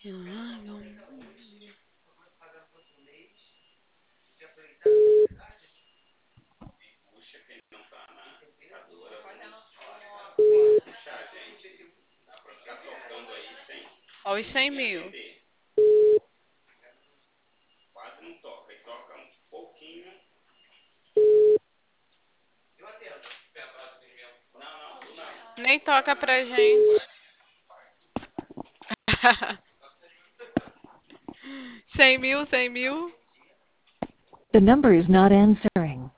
Ó, os 100 mil. Nem toca pra gente. 100 mil, 100 mil. The number is not answering.